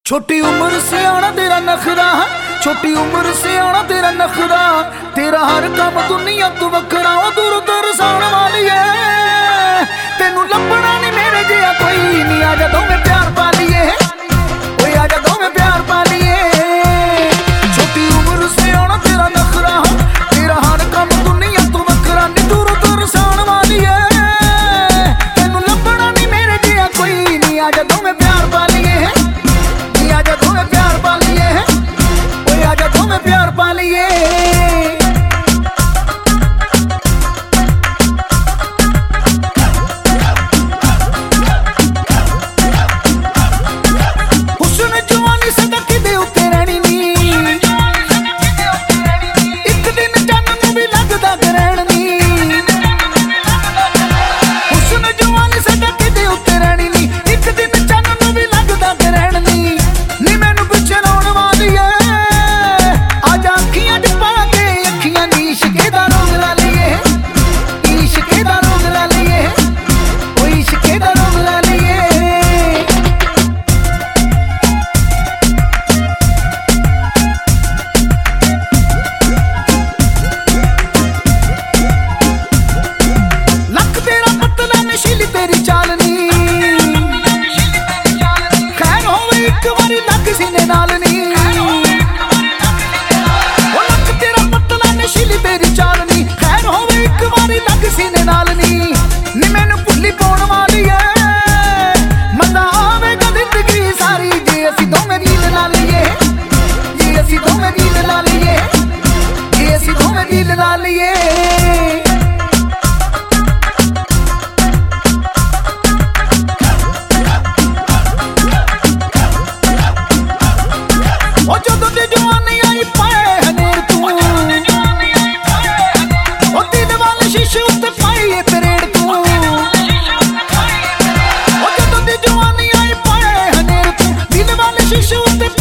छोटी उम्र से आना तेरा नखरा, छोटी उम्र से आना तेरा नखरा, तेरा हर काम दुनिया तू वखरा। दूर दूर साण वाली है तेनू लभना नहीं मेरे जिहा कोई नहीं। आजा दो में प्यार पा लिए, ओए आजा दो में प्यार पा लिए। छोटी उम्र से आना तेरा नखरा, तेरा हर काम दुनिया तू वखरा। नी दूर दूर साण वाली है तेनू लभना नहीं मेरे जिहा कोई नहीं। आजा दो में प्यार पा लिए, आजा दो में प्यार पा लिए, ओए आजा दो में प्यार पा लिए। हुस्न जवानी सदा किदे उत्ते रहनी नी, एक दिन चन्न नूं भी लगदा ग्रहण नी। हुस्न जवानी सदा किदे उत्ते रहनी नी, एक दिन चन्न नूं भी लगदा ग्रहण नी। नी मैनू पिछे लाउण वाली है, आजा अखियां च पा के अखियां नी इश्के दा रोग ला लिए, इश्के दा रोग ला लिए, ओ इश्के दा रोग ला लिए। लक तेरा पतला नशीली तेरी चाल नी, खैर होवे एक वारी लग सीने नाल नी। ओ लक तेरा पतला नशीली तेरी चाल नी, खैर होवे एक वारी लग सीने नाल नी। नी मैनू भुल्ली पाउण वाली है, मजा आवेगा जिंदगी सारी जे असी दोवें रील ला लीए, जे असी दोवें रील ला लीए, जे असी दोवें रील ला लीए। ओ जदों दी जवानी आई पाए हनेर तू, ओ दिल वाले शीशे उत्ते पाई ए तरेड़ तू। ओ जदों दी जवानी आई पाए हनेर तू, दिल वाले शीशे उत्ते